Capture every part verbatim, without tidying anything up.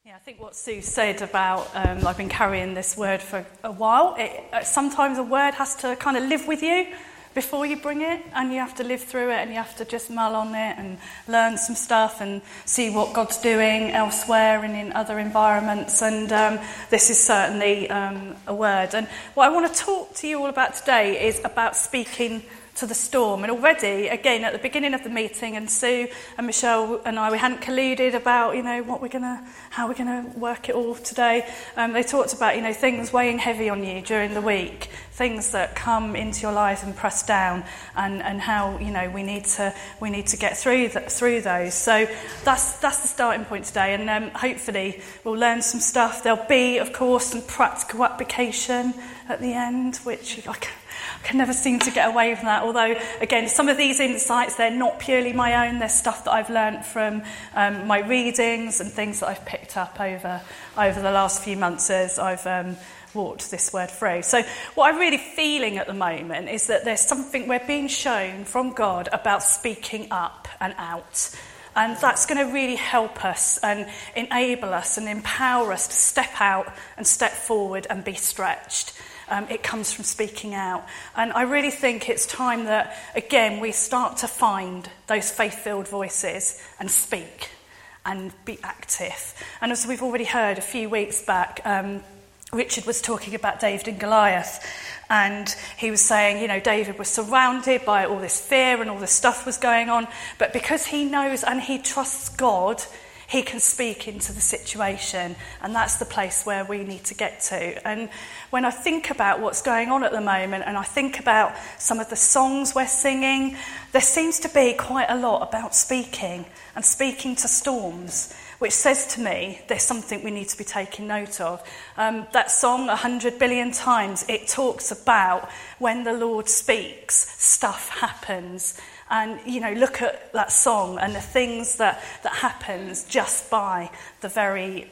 Yeah, I think what Sue said about um, I've been carrying this word for a while. It, uh, sometimes a word has to kind of live with you before you bring it, and you have to live through it, and you have to just mull on it and learn some stuff and see what God's doing elsewhere and in other environments. And um, this is certainly um, a word. And what I want to talk to you all about today is about speaking to the storm. And already, again, at the beginning of the meeting, and Sue and Michelle and I, we hadn't colluded about, you know, what we're gonna, how we're gonna work it all today. Um, they talked about, you know, things weighing heavy on you during the week, things that come into your life and press down, and, and how, you know, we need to we need to get through th- through those. So that's that's the starting point today, and um, hopefully we'll learn some stuff. There'll be, of course, some practical application at the end, which I can, I can never seem to get away from that. Although, again, some of these insights, they're not purely my own. They're stuff that I've learnt from um, my readings and things that I've picked up over over the last few months as I've um, walked this word through. So what I'm really feeling at the moment is that there's something we're being shown from God about speaking up and out. And that's going to really help us and enable us and empower us to step out and step forward and be stretched. Um, it comes from speaking out. And I really think it's time that, again, we start to find those faith-filled voices and speak and be active. And as we've already heard a few weeks back, um, Richard was talking about David and Goliath, and he was saying, you know, David was surrounded by all this fear and all this stuff was going on, but because he knows and he trusts God, he can speak into the situation, and that's the place where we need to get to. And when I think about what's going on at the moment, and I think about some of the songs we're singing, there seems to be quite a lot about speaking and speaking to storms, which says to me there's something we need to be taking note of. Um, that song, a hundred billion times, it talks about when the Lord speaks, stuff happens. And, you know, look at that song and the things that, that happens just by the very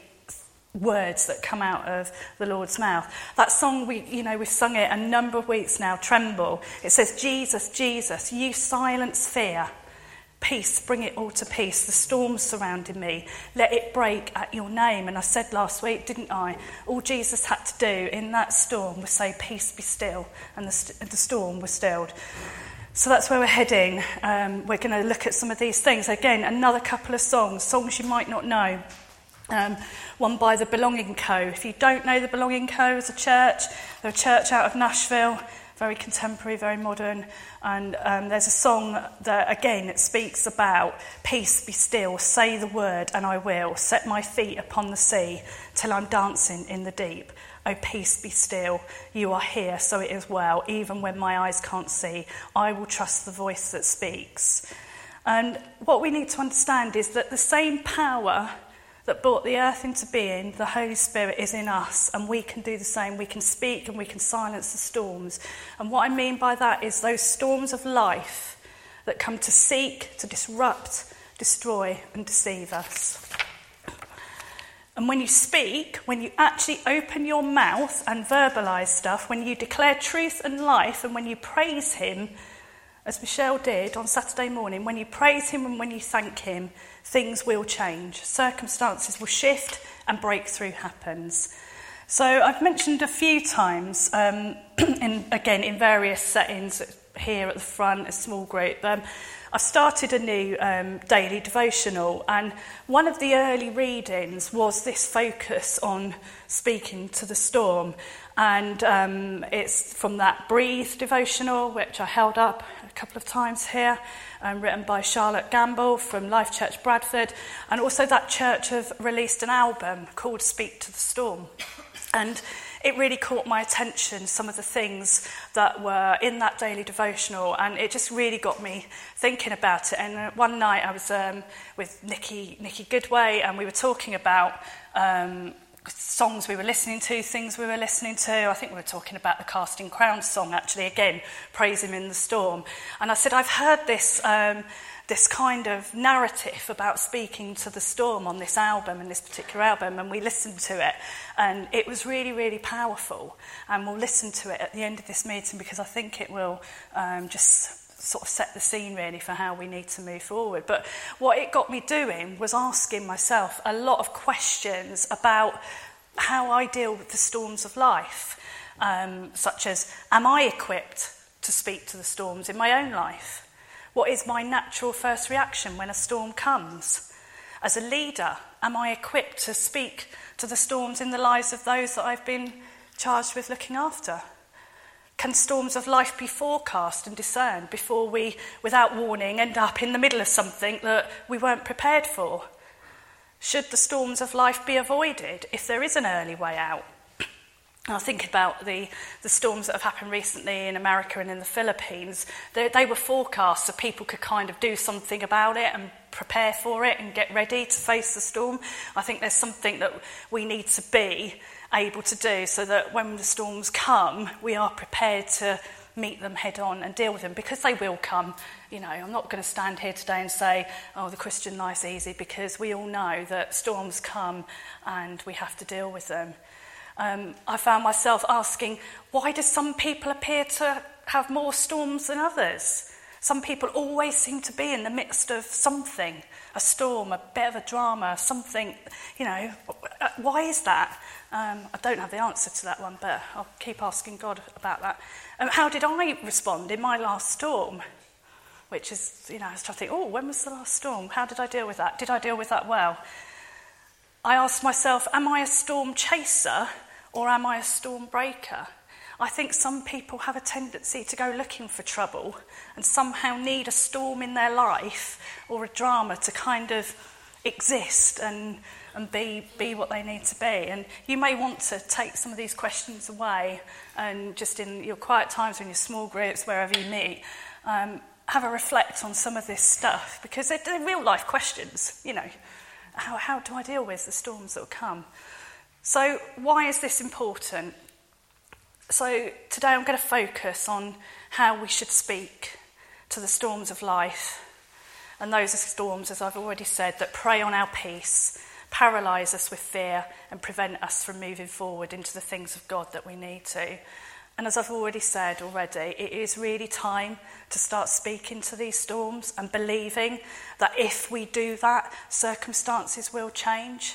words that come out of the Lord's mouth. That song, we, you know, we've sung it a number of weeks now, Tremble. It says, Jesus, Jesus, you silence fear. Peace, bring it all to peace. The storm's surrounding me. Let it break at your name. And I said last week, didn't I? All Jesus had to do in that storm was say, peace, be still. And the, st- the storm was stilled. So that's where we're heading. Um, we're going to look at some of these things. Again, another couple of songs, songs you might not know. Um, one by the Belonging Co. If you don't know the Belonging Co. as a church, they're a church out of Nashville, very contemporary, very modern. And um, there's a song that, again, it speaks about peace, be still, say the word and I will, set my feet upon the sea till I'm dancing in the deep. Oh, peace, be still, you are here, so it is well. Even when my eyes can't see, I will trust the voice that speaks. And what we need to understand is that the same power that brought the earth into being, the Holy Spirit, is in us, and we can do the same. We can speak and we can silence the storms. And what I mean by that is those storms of life that come to seek, to disrupt, destroy, and deceive us. And when you speak, when you actually open your mouth and verbalise stuff, when you declare truth and life, and when you praise him, as Michelle did on Saturday morning, when you praise him and when you thank him, things will change. Circumstances will shift and breakthrough happens. So I've mentioned a few times, um, in, again, in various settings, here at the front, a small group, um, I've started a new um, daily devotional, and one of the early readings was this focus on speaking to the storm. And um, it's from that Breathe devotional, which I held up a couple of times here, um, written by Charlotte Gamble from Life Church Bradford. And also that church have released an album called Speak to the Storm. And it really caught my attention, some of the things that were in that daily devotional, and it just really got me thinking about it. And one night I was um, with Nikki, Nikki Goodway, and we were talking about um, songs we were listening to, things we were listening to. I think we were talking about the Casting Crowns song, actually, again, Praise Him in the Storm. And I said, I've heard this... Um, this kind of narrative about speaking to the storm on this album, and this particular album, and we listened to it, and it was really, really powerful. And we'll listen to it at the end of this meeting because I think it will um, just sort of set the scene really for how we need to move forward. But what it got me doing was asking myself a lot of questions about how I deal with the storms of life, um, such as, am I equipped to speak to the storms in my own life? What is my natural first reaction when a storm comes? As a leader, am I equipped to speak to the storms in the lives of those that I've been charged with looking after? Can storms of life be forecast and discerned before we, without warning, end up in the middle of something that we weren't prepared for? Should the storms of life be avoided if there is an early way out? And I think about the, the storms that have happened recently in America and in the Philippines. They, they were forecast so people could kind of do something about it and prepare for it and get ready to face the storm. I think there's something that we need to be able to do so that when the storms come, we are prepared to meet them head on and deal with them, because they will come. You know, I'm not going to stand here today and say, oh, the Christian life's easy, because we all know that storms come and we have to deal with them. Um, I found myself asking, why do some people appear to have more storms than others? Some people always seem to be in the midst of something, a storm, a bit of a drama, something, you know, why is that? Um, I don't have the answer to that one, but I'll keep asking God about that. Um, how did I respond in my last storm? Which is, you know, I was trying to think, oh, when was the last storm? How did I deal with that? Did I deal with that well? I asked myself, am I a storm chaser or am I a storm breaker? I think some people have a tendency to go looking for trouble and somehow need a storm in their life or a drama to kind of exist and, and be, be what they need to be. And you may want to take some of these questions away and just in your quiet times or in your small groups, wherever you meet, um, have a reflect on some of this stuff, because they're, they're real life questions, you know. How, how do I deal with the storms that will come? So why is this important? So today I'm going to focus on how we should speak to the storms of life. And those are storms, as I've already said, that prey on our peace, paralyse us with fear and prevent us from moving forward into the things of God that we need to. And as I've already said already, it is really time to start speaking to these storms and believing that if we do that, circumstances will change.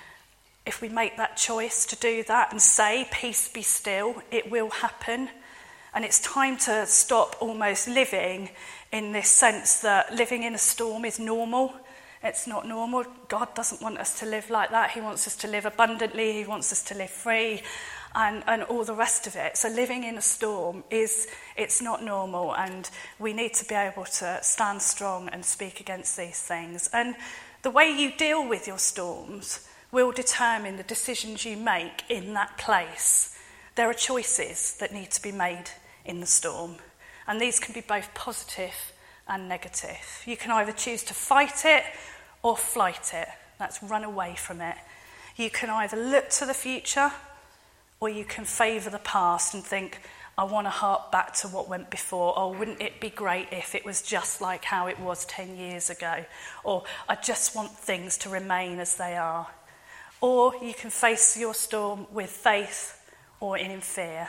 If we make that choice to do that and say, peace be still, it will happen. And it's time to stop almost living in this sense that living in a storm is normal. It's not normal. God doesn't want us to live like that. He wants us to live abundantly. He wants us to live free and, and all the rest of it. So living in a storm, is it's not normal, and we need to be able to stand strong and speak against these things. And the way you deal with your storms will determine the decisions you make in that place. There are choices that need to be made in the storm, and these can be both positive and negative. You can either choose to fight it or flight it. That's run away from it. You can either look to the future or you can favour the past and think, I want to hark back to what went before. Oh, wouldn't it be great if it was just like how it was ten years ago? Or I just want things to remain as they are. Or you can face your storm with faith or in fear.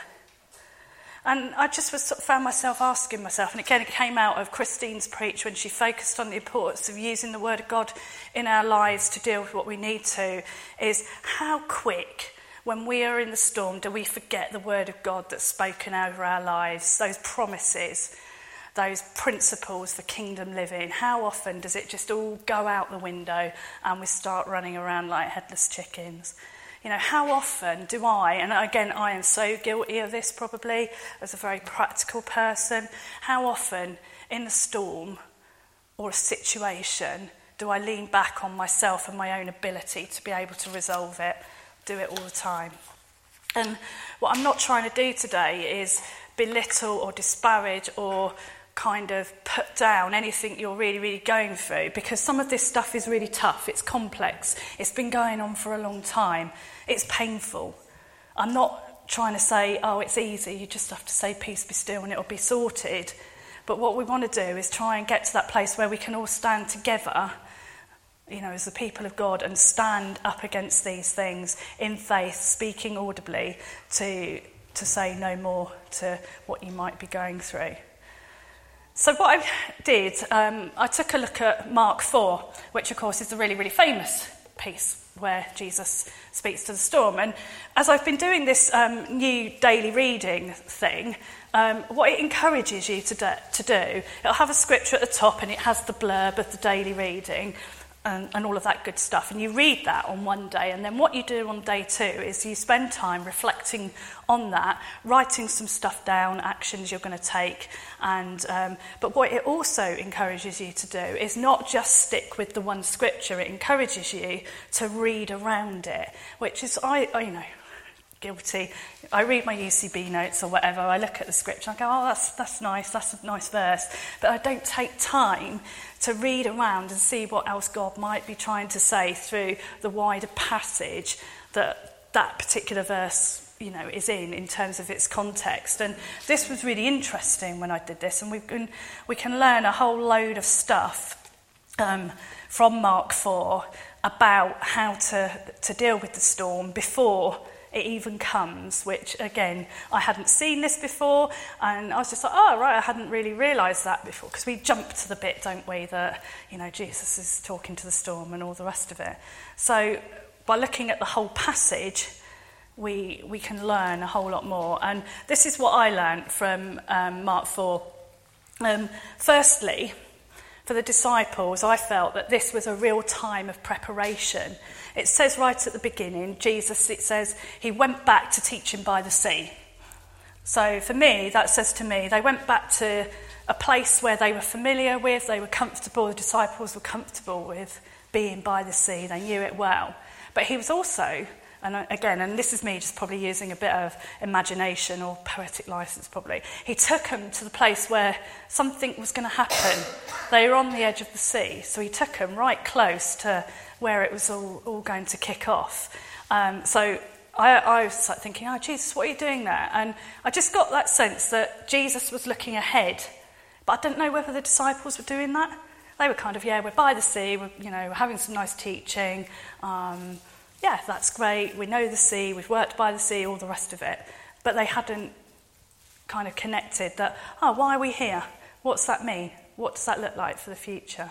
And I just was, sort of found myself asking myself, and again it came out of Christine's preach when she focused on the importance of using the word of God in our lives to deal with what we need to, is how quick, when we are in the storm, do we forget the word of God that's spoken over our lives, those promises, those principles for kingdom living? How often does it just all go out the window and we start running around like headless chickens? You know, how often do I, and again, I am so guilty of this probably as a very practical person, how often in a storm or a situation do I lean back on myself and my own ability to be able to resolve it, do it all the time? And what I'm not trying to do today is belittle or disparage or kind of put down anything you're really, really going through, because some of this stuff is really tough, it's complex, it's been going on for a long time, it's painful. I'm not trying to say, oh, it's easy, you just have to say peace be still and it'll be sorted. But what we want to do is try and get to that place where we can all stand together, you know, as the people of God, and stand up against these things in faith, speaking audibly to, to say no more to what you might be going through. So what I did, um, I took a look at Mark four, which of course is a really, really famous piece where Jesus speaks to the storm. And as I've been doing this um, new daily reading thing, um, what it encourages you to do, to do, it'll have a scripture at the top and it has the blurb of the daily reading and, and all of that good stuff. And you read that on one day, and then what you do on day two is you spend time reflecting on that, writing some stuff down, actions you're going to take. And um, but what it also encourages you to do is not just stick with the one scripture. It encourages you to read around it, which is, I, I you know, guilty. I read my U C B notes or whatever, I look at the scripture, I go, oh, that's that's nice, that's a nice verse. But I don't take time to read around and see what else God might be trying to say through the wider passage that that particular verse, you know, is in, in terms of its context. And this was really interesting when I did this, and we can, we can learn a whole load of stuff um, from Mark four about how to, to deal with the storm before it even comes, which again, I hadn't seen this before, and I was just like, oh right, I hadn't really realised that before, because we jump to the bit, don't we, that, you know, Jesus is talking to the storm and all the rest of it. So by looking at the whole passage, we we can learn a whole lot more. And this is what I learned from um, Mark four. Um, firstly, for the disciples, I felt that this was a real time of preparation. It says right at the beginning, Jesus, it says, he went back to teaching by the sea. So for me, that says to me, they went back to a place where they were familiar with, they were comfortable, the disciples were comfortable with being by the sea, they knew it well. But he was also, and again, and this is me just probably using a bit of imagination or poetic license probably, he took them to the place where something was going to happen. They were on the edge of the sea, so he took them right close to where it was all, all going to kick off. Um, so I, I was like thinking, oh, Jesus, what are you doing there? And I just got that sense that Jesus was looking ahead, but I don't know whether the disciples were doing that. They were kind of, yeah, we're by the sea, we're, you know, we're having some nice teaching. Um, yeah, that's great. We know the sea, we've worked by the sea, all the rest of it. But they hadn't kind of connected that, oh, why are we here? What's that mean? What does that look like for the future?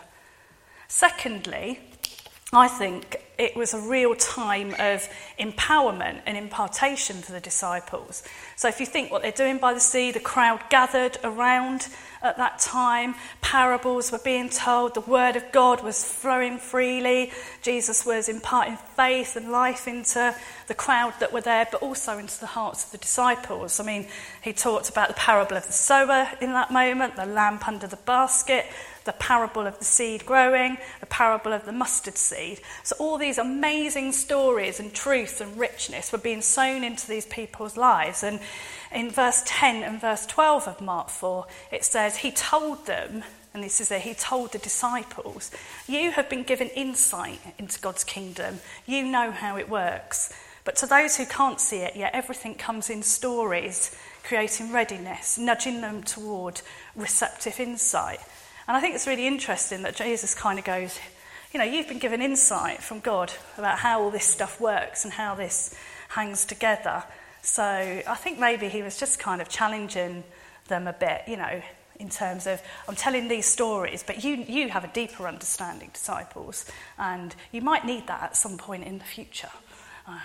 Secondly, I think it was a real time of empowerment and impartation for the disciples. So if you think what they're doing by the sea, the crowd gathered around at that time, parables were being told, the word of God was flowing freely, Jesus was imparting faith and life into the crowd that were there, but also into the hearts of the disciples. I mean, he talked about the parable of the sower in that moment, the lamp under the basket, the parable of the seed growing, the parable of the mustard seed. So all these amazing stories and truth and richness were being sown into these people's lives. And in verse ten and verse twelve of Mark four, it says, he told them, and this is it, he told the disciples, you have been given insight into God's kingdom. You know how it works. But to those who can't see it yet, everything comes in stories, creating readiness, nudging them toward receptive insight. And I think it's really interesting that Jesus kind of goes, you know, you've been given insight from God about how all this stuff works and how this hangs together. So I think maybe he was just kind of challenging them a bit, you know, in terms of, I'm telling these stories, but you you have a deeper understanding, disciples, and you might need that at some point in the future. And,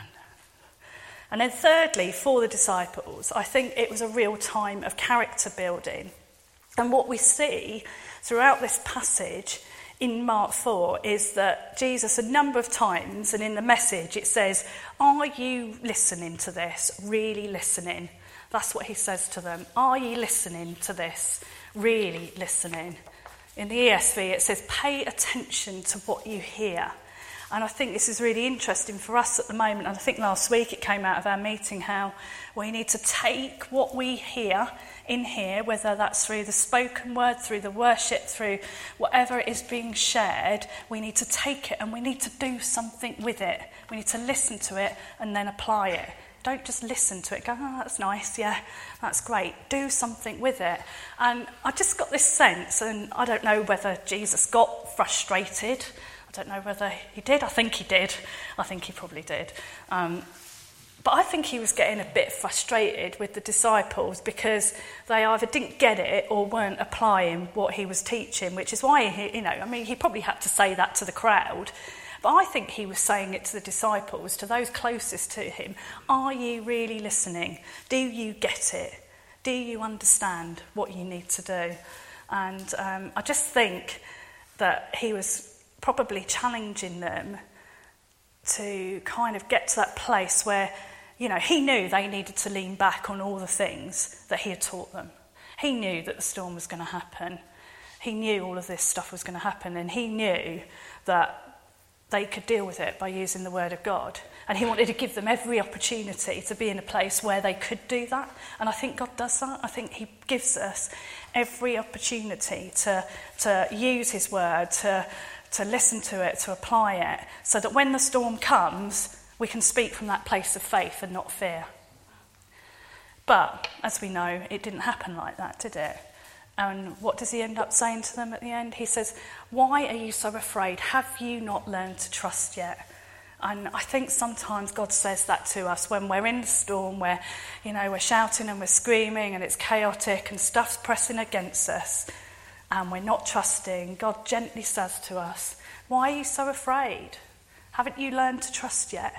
and then thirdly, for the disciples, I think it was a real time of character building. And what we see throughout this passage in Mark four is that Jesus, a number of times, and in the message it says, are you listening to this? Really listening? That's what he says to them. Are you listening to this? Really listening? In the E S V it says, pay attention to what you hear. And I think this is really interesting for us at the moment. And I think last week it came out of our meeting how we need to take what we hear in here, whether that's through the spoken word, through the worship, through whatever is being shared, we need to take it and we need to do something with it. We need to listen to it and then apply it. Don't just listen to it, go, oh, that's nice, yeah, that's great. Do something with it. And I just got this sense, and I don't know whether Jesus got frustrated. I don't know whether he did. I think he did. I think he probably did. Um, But I think he was getting a bit frustrated with the disciples because they either didn't get it or weren't applying what he was teaching, which is why, he, you know, I mean, he probably had to say that to the crowd. But I think he was saying it to the disciples, to those closest to him. Are you really listening? Do you get it? Do you understand what you need to do? And um, I just think that he was probably challenging them to kind of get to that place where, you know, he knew they needed to lean back on all the things that he had taught them. He knew that the storm was going to happen. He knew all of this stuff was going to happen, and he knew that they could deal with it by using the word of God. And he wanted to give them every opportunity to be in a place where they could do that. And I think God does that. I think he gives us every opportunity to, to use his word, to, to listen to it, to apply it, so that when the storm comes, we can speak from that place of faith and not fear. But, as we know, it didn't happen like that, did it? And what does he end up saying to them at the end? He says, "Why are you so afraid? Have you not learned to trust yet?" And I think sometimes God says that to us when we're in the storm, where, you know, we're shouting and we're screaming and it's chaotic and stuff's pressing against us and we're not trusting. God gently says to us, "Why are you so afraid? Haven't you learned to trust yet?"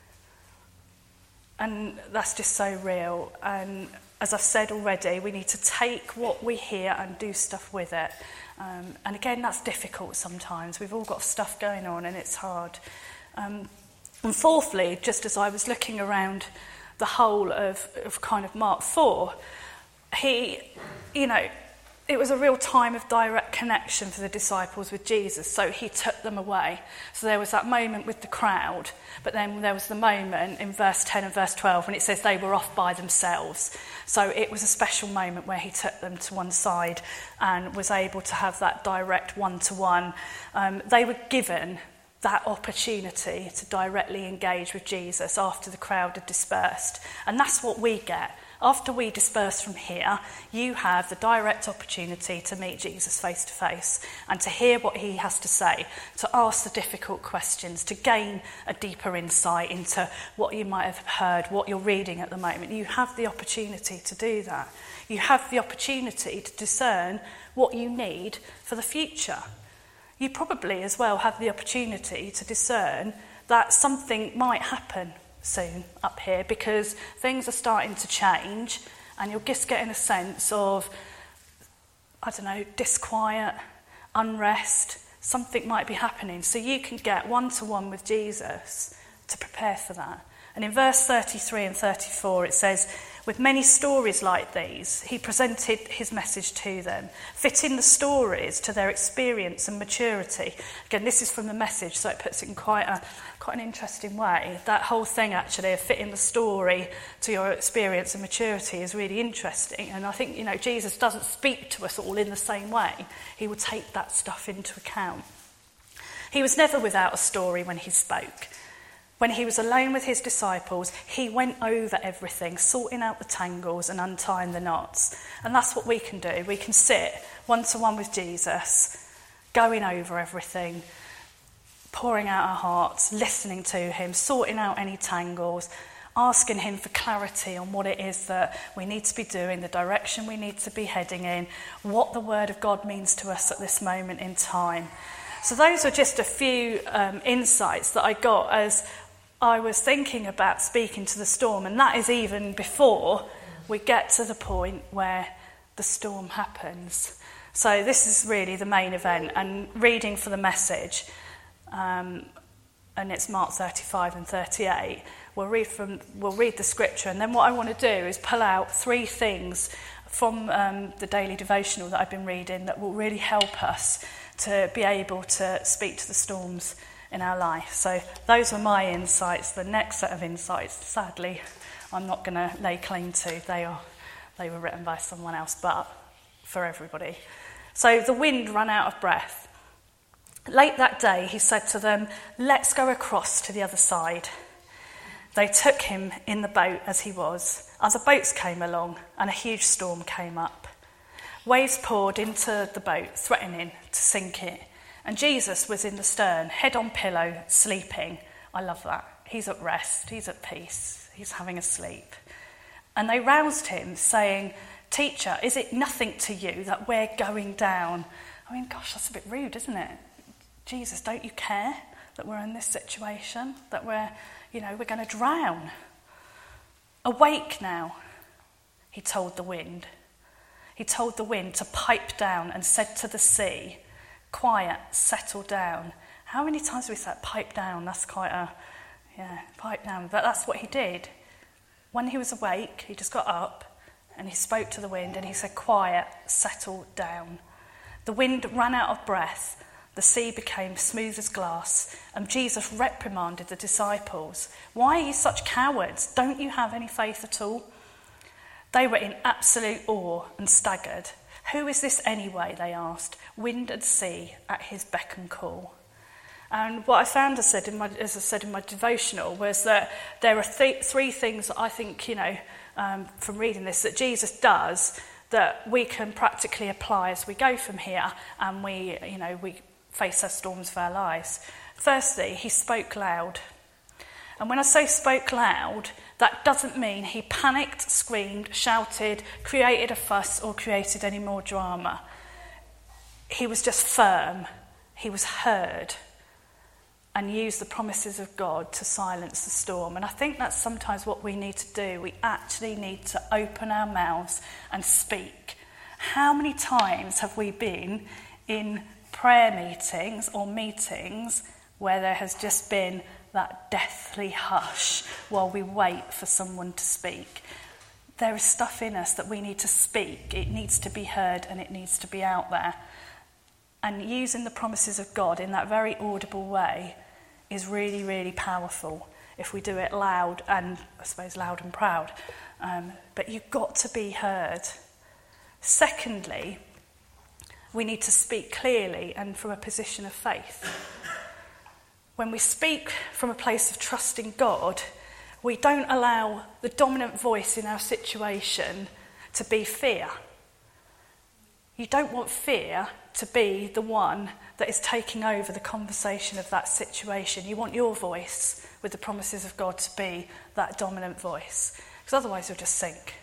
And that's just so real. And as I've said already, we need to take what we hear and do stuff with it. Um, and again, that's difficult sometimes. We've all got stuff going on and it's hard. Um, and fourthly, just as I was looking around the whole of, of kind of Mark four, he, you know, it was a real time of direct connection for the disciples with Jesus, so he took them away. So there was that moment with the crowd, but then there was the moment in verse ten and verse twelve when it says they were off by themselves. So it was a special moment where he took them to one side and was able to have that direct one-to-one. Um, they were given that opportunity to directly engage with Jesus after the crowd had dispersed. And that's what we get. After we disperse from here, you have the direct opportunity to meet Jesus face to face and to hear what he has to say, to ask the difficult questions, to gain a deeper insight into what you might have heard, what you're reading at the moment. You have the opportunity to do that. You have the opportunity to discern what you need for the future. You probably as well have the opportunity to discern that something might happen soon up here because things are starting to change and you're just getting a sense of, I don't know, disquiet, unrest, something might be happening. So you can get one-to-one with Jesus to prepare for that. And in verse thirty-three and thirty-four it says, "With many stories like these, he presented his message to them, fitting the stories to their experience and maturity." Again, this is from the Message, so it puts it in quite a quite an interesting way. That whole thing, actually, of fitting the story to your experience and maturity is really interesting. And I think, you know, Jesus doesn't speak to us all in the same way. He will take that stuff into account. He was never without a story when he spoke. When he was alone with his disciples, he went over everything, sorting out the tangles and untying the knots. And that's what we can do. We can sit one-to-one with Jesus, going over everything, pouring out our hearts, listening to him, sorting out any tangles, asking him for clarity on what it is that we need to be doing, the direction we need to be heading in, what the word of God means to us at this moment in time. So those are just a few um, insights that I got as I was thinking about speaking to the storm, and that is even before we get to the point where the storm happens. So this is really the main event, and reading for the Message, um, and it's Mark thirty-five and thirty-eight. We'll read from we'll read the scripture, and then what I want to do is pull out three things from um, the daily devotional that I've been reading that will really help us to be able to speak to the storms in our life. So those were my insights. The next set of insights, sadly, I'm not going to lay claim to. They are, they were written by someone else, but for everybody. So the wind ran out of breath. Late that day, he said to them, "Let's go across to the other side." They took him in the boat as he was. Other boats came along, and a huge storm came up. Waves poured into the boat, threatening to sink it. And Jesus was in the stern, head on pillow, sleeping. I love that. He's at rest, he's at peace, he's having a sleep. And they roused him, saying, "Teacher, is it nothing to you that we're going down?" I mean, gosh, that's a bit rude, isn't it? Jesus, don't you care that we're in this situation? That we're, you know, we're going to drown? "Awake now," he told the wind. He told the wind to pipe down and said to the sea, "Quiet, settle down." How many times have we said pipe down? That's quite a, yeah, pipe down. But that's what he did. When he was awake, he just got up and he spoke to the wind and he said, "Quiet, settle down." The wind ran out of breath. The sea became smooth as glass, and Jesus reprimanded the disciples. "Why are you such cowards? Don't you have any faith at all?" They were in absolute awe and staggered. "Who is this anyway?" they asked. "Wind and sea at his beck and call." And what I found, as I said in my, as I said in my devotional, was that there are th- three things that I think, you know, um, from reading this, that Jesus does that we can practically apply as we go from here, and we, you know, we face our storms of our lives. Firstly, he spoke loud. And when I say spoke loud, that doesn't mean he panicked, screamed, shouted, created a fuss, or created any more drama. He was just firm. He was heard and used the promises of God to silence the storm. And I think that's sometimes what we need to do. We actually need to open our mouths and speak. How many times have we been in prayer meetings or meetings where there has just been that deathly hush while we wait for someone to speak? There is stuff in us that we need to speak. It needs to be heard and it needs to be out there. And using the promises of God in that very audible way is really, really powerful if we do it loud and, I suppose, loud and proud. Um, but you've got to be heard. Secondly, we need to speak clearly and from a position of faith. When we speak from a place of trusting God, we don't allow the dominant voice in our situation to be fear. You don't want fear to be the one that is taking over the conversation of that situation. You want your voice with the promises of God to be that dominant voice, because otherwise you'll just sink.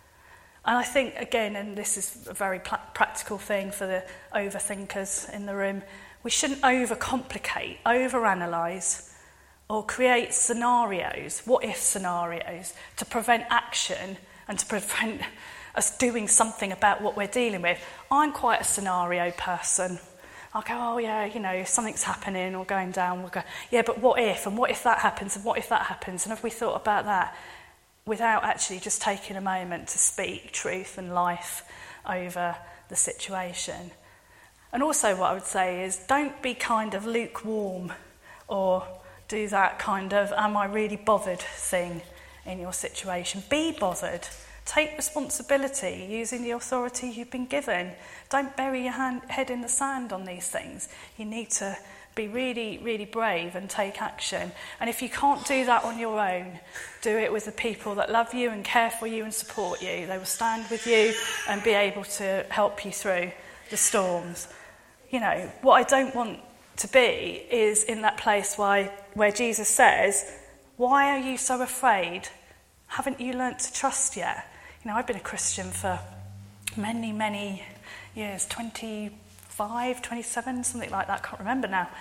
And I think, again, and this is a very pl- practical thing for the overthinkers in the room, we shouldn't overcomplicate, overanalyse, or create scenarios, what-if scenarios, to prevent action and to prevent us doing something about what we're dealing with. I'm quite a scenario person. I'll go, oh yeah, you know, something's happening or going down. We'll go, yeah, but what if? And what if that happens? And what if that happens? And have we thought about that? Without actually just taking a moment to speak truth and life over the situation. And also what I would say is, don't be kind of lukewarm or do that kind of am I really bothered thing in your situation. Be bothered. Take responsibility using the authority you've been given. Don't bury your hand, head in the sand on these things. You need to be really, really brave and take action. And if you can't do that on your own, do it with the people that love you and care for you and support you. They will stand with you and be able to help you through the storms. You know, what I don't want to be is in that place why, where Jesus says, "Why are you so afraid? Haven't you learnt to trust yet?" You know, I've been a Christian for many, many years, twenty-five, twenty-seven, something like that, I can't remember now.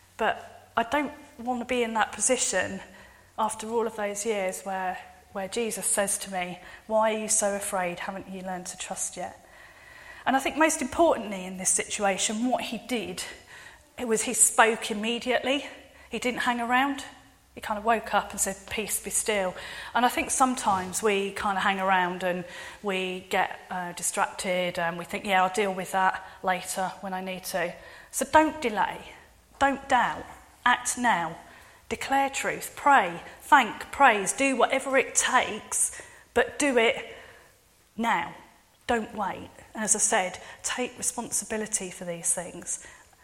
But I don't want to be in that position after all of those years where, where Jesus says to me, "Why are you so afraid? Haven't you learned to trust yet?" And I think most importantly in this situation, what he did, it was he spoke immediately. He didn't hang around. He kind of woke up and said, "Peace, be still." And I think sometimes we kind of hang around and we get uh, distracted and we think, yeah, I'll deal with that later when I need to. So don't delay. Don't doubt. Act now. Declare truth. Pray. Thank. Praise. Do whatever it takes, but do it now. Don't wait. And as I said, take responsibility for these things.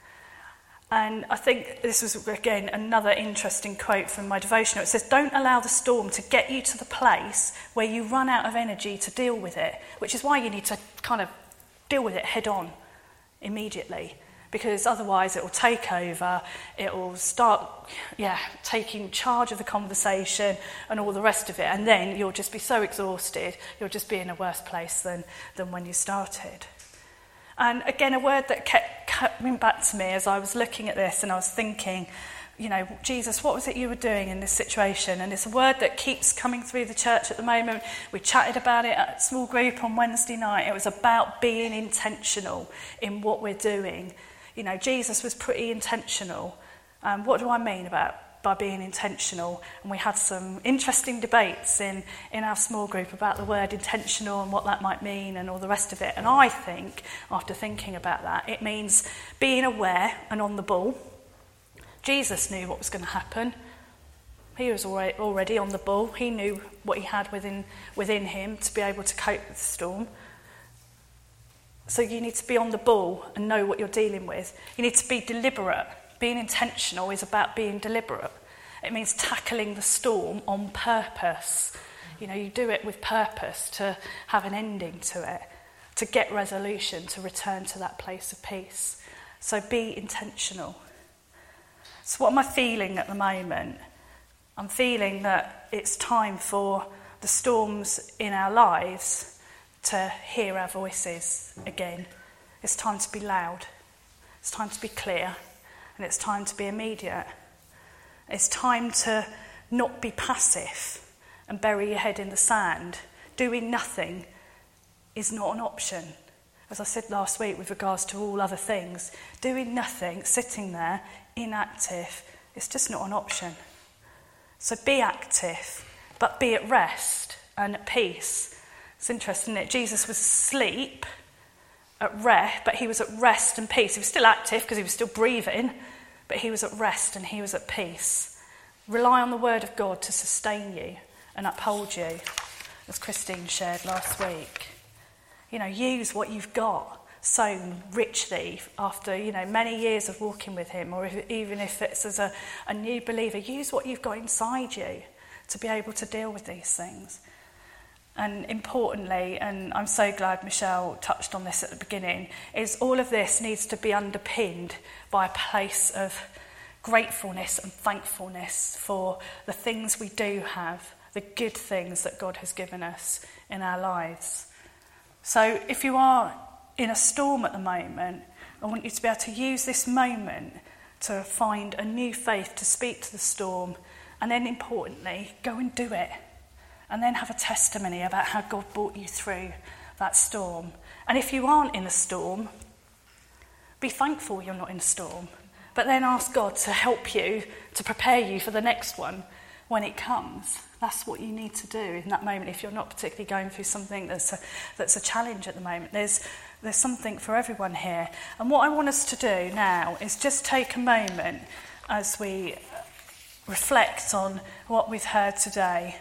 And I think this was, again, another interesting quote from my devotional. It says, "Don't allow the storm to get you to the place where you run out of energy to deal with it," which is why you need to kind of deal with it head on immediately. because otherwise it will take over, it will start, yeah, taking charge of the conversation and all the rest of it, and then you'll just be so exhausted, you'll just be in a worse place than, than when you started. And again, a word that kept coming back to me as I was looking at this and I was thinking, you know, Jesus, what was it you were doing in this situation? And it's a word that keeps coming through the church at the moment. We chatted about it at small group on Wednesday night. It was about being intentional in what we're doing. You know, Jesus was pretty intentional. Um, what do I mean about by being intentional? And we had some interesting debates in, in our small group about the word intentional and what that might mean and all the rest of it. And I think, after thinking about that, it means being aware and on the ball. Jesus knew what was going to happen. He was already on the ball. He knew what he had within within him to be able to cope with the storm. So you need to be on the ball and know what you're dealing with. You need to be deliberate. Being intentional is about being deliberate. It means tackling the storm on purpose. You know, you do it with purpose to have an ending to it, to get resolution, to return to that place of peace. So be intentional. So what am I feeling at the moment? I'm feeling that it's time for the storms in our lives to hear our voices again. It's time to be loud. It's time to be clear. And it's time to be immediate. It's time to not be passive and bury your head in the sand. Doing nothing is not an option. As I said last week with regards to all other things, doing nothing, sitting there, inactive, it's just not an option. So be active, but be at rest and at peace. It's interesting, isn't it? Jesus was asleep, at rest, but he was at rest and peace. He was still active because he was still breathing, but he was at rest and he was at peace. Rely on the word of God to sustain you and uphold you, as Christine shared last week. You know, use what you've got sown richly after, you know, many years of walking with him, or if, even if it's as a, a new believer, use what you've got inside you to be able to deal with these things. And importantly, and I'm so glad Michelle touched on this at the beginning, is all of this needs to be underpinned by a place of gratefulness and thankfulness for the things we do have, the good things that God has given us in our lives. So if you are in a storm at the moment, I want you to be able to use this moment to find a new faith to speak to the storm, and then importantly, go and do it. And then have a testimony about how God brought you through that storm. And if you aren't in a storm, be thankful you're not in a storm. But then ask God to help you, to prepare you for the next one when it comes. That's what you need to do in that moment if you're not particularly going through something that's a, that's a challenge at the moment. There's, there's something for everyone here. And what I want us to do now is just take a moment as we reflect on what we've heard today,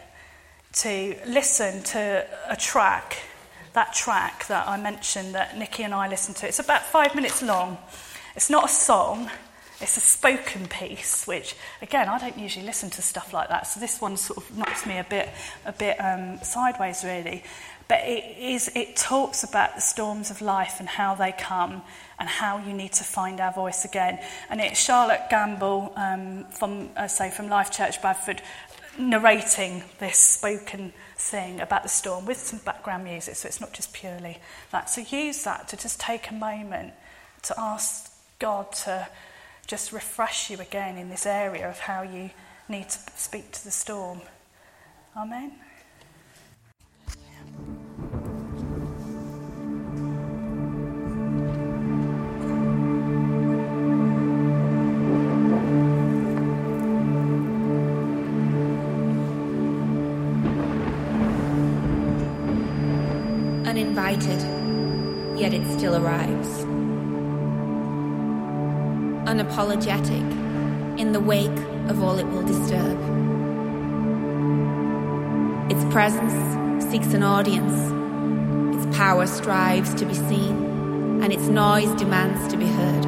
to listen to a track, that track that I mentioned that Nikki and I listened to. It's about five minutes long. It's not a song, it's a spoken piece, which, again, I don't usually listen to stuff like that, so this one sort of knocks me a bit a bit um, sideways, really. But it is it talks about the storms of life and how they come and how you need to find our voice again. And it's Charlotte Gamble um, from, uh, say, from Life Church Bradford, narrating this spoken thing about the storm with some background music, so it's not just purely that. So use that to just take a moment to ask God to just refresh you again in this area of how you need to speak to the storm. Amen. Uninvited, yet it still arrives. Unapologetic, in the wake of all it will disturb. Its presence seeks an audience, its power strives to be seen, and its noise demands to be heard.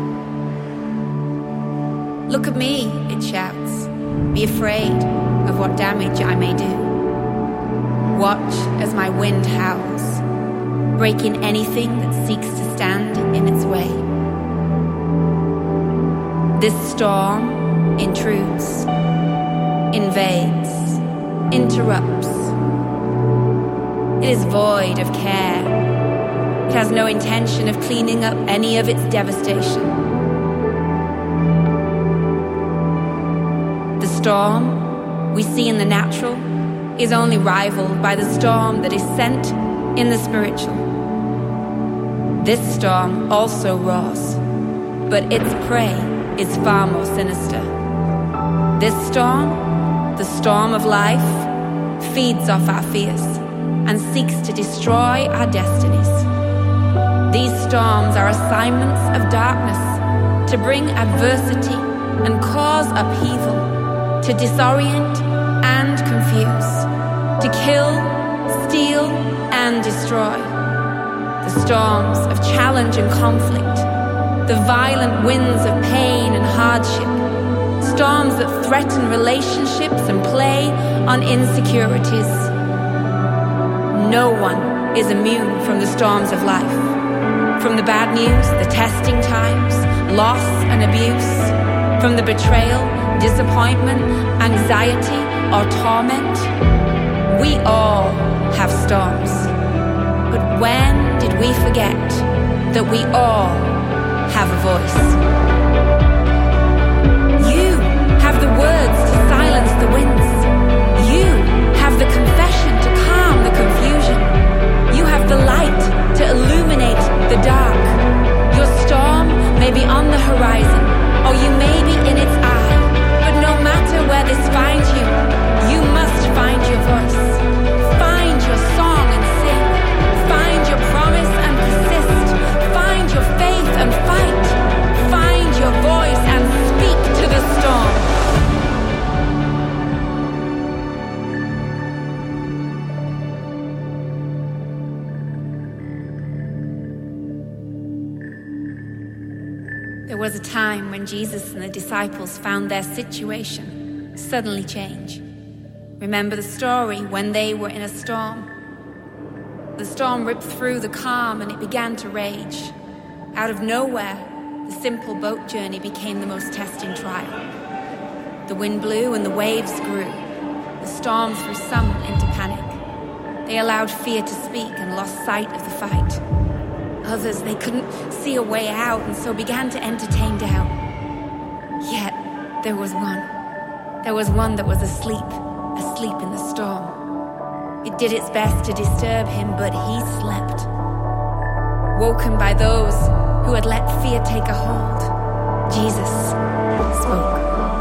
Look at me, it shouts, be afraid of what damage I may do. Watch as my wind howls, breaking anything that seeks to stand in its way. this storm intrudes, invades, interrupts. It is void of care. It has no intention of cleaning up any of its devastation. The storm we see in the natural is only rivaled by the storm that is sent in the spiritual. This storm also roars, but its prey is far more sinister. This storm, the storm of life, feeds off our fears and seeks to destroy our destinies. These storms are assignments of darkness to bring adversity and cause upheaval, to disorient and confuse, to kill, steal, and destroy. The storms of challenge and conflict, the violent winds of pain and hardship, storms that threaten relationships and play on insecurities. No one is immune from the storms of life, from the bad news, the testing times, loss and abuse, from the betrayal, disappointment, anxiety, or torment. We all have storms. But when did we forget that we all have a voice? You have the words to silence the winds. You have the confession to calm the confusion. You have the light to illuminate the dark. Your storm may be on the horizon, or you may be in its eye. But no matter where this finds you, you must find your voice. Find your song and sing. Find your promise and persist. Find your faith and fight. Find your voice and speak to the storm. There was a time when Jesus and the disciples found their situation suddenly change. Remember the story when they were in a storm? The storm ripped through the calm and it began to rage. Out of nowhere, the simple boat journey became the most testing trial. The wind blew and the waves grew. The storm threw some into panic. They allowed fear to speak and lost sight of the fight. Others, they couldn't see a way out and so began to entertain doubt. Yet, there was one. There was one that was asleep, asleep in the storm. It did its best to disturb him, but he slept. Woken by those who had let fear take a hold, Jesus spoke.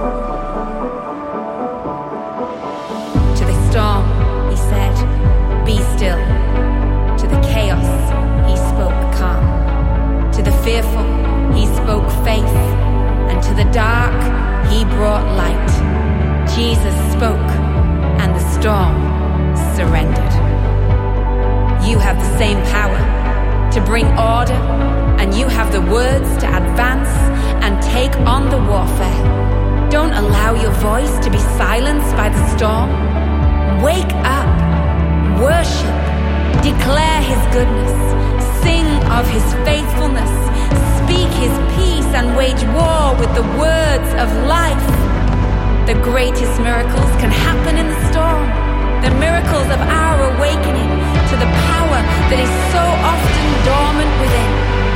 To the storm, he said, "Be still." To the chaos, he spoke calm. To the fearful, he spoke faith. And to the dark, he brought light. Jesus spoke, and the storm surrendered. You have the same power to bring order, and you have the words to advance and take on the warfare. Don't allow your voice to be silenced by the storm. Wake up, worship, declare his goodness, sing of his faithfulness, speak his peace and wage war with the words of life. The greatest miracles can happen in the storm. The miracles of our awakening to the power that is so often dormant within.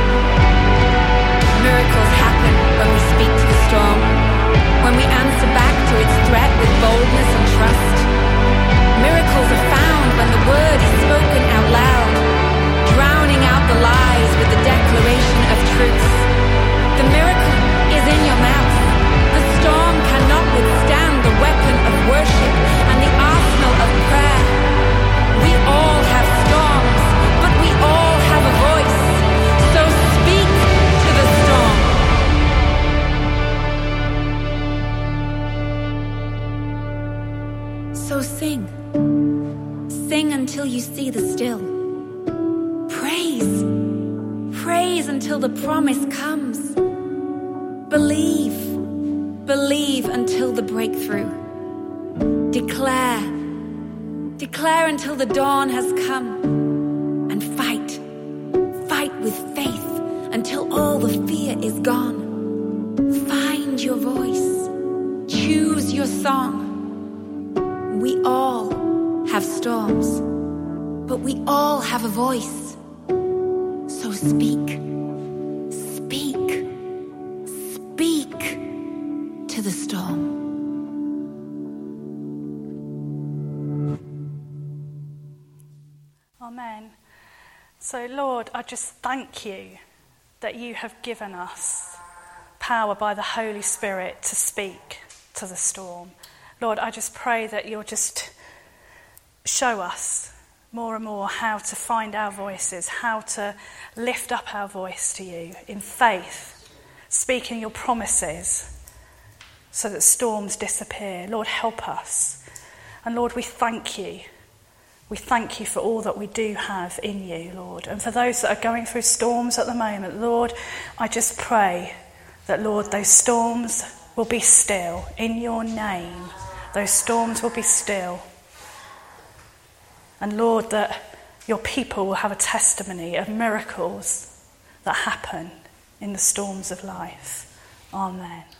Miracles happen when we speak to the storm, when we answer back to its threat with boldness and trust. Miracles are found when the word is spoken out loud, drowning out the lies with the declaration of truth. The miracle is in your mouth. The storm cannot withstand the weapon of worship and the arsenal of prayer. We all have storms, but we all have a voice. So speak to the storm. So sing. Sing until you see the still. Praise. Praise until the promise comes. Believe. Believe until the breakthrough. Declare. Declare until the dawn has come. And fight. Fight with faith until all the fear is gone. Find your voice. Choose your song. We all have storms, but we all have a voice. So speak, speak, speak to the storm. Amen. So, Lord, I just thank you that you have given us power by the Holy Spirit to speak to the storm. Lord, I just pray that you'll just show us more and more how to find our voices, how to lift up our voice to you in faith, speaking your promises so that storms disappear. Lord, help us. And Lord, we thank you. We thank you for all that we do have in you, Lord. And for those that are going through storms at the moment, Lord, I just pray that, Lord, those storms will be still. In your name, those storms will be still. And Lord, that your people will have a testimony of miracles that happen in the storms of life. Amen.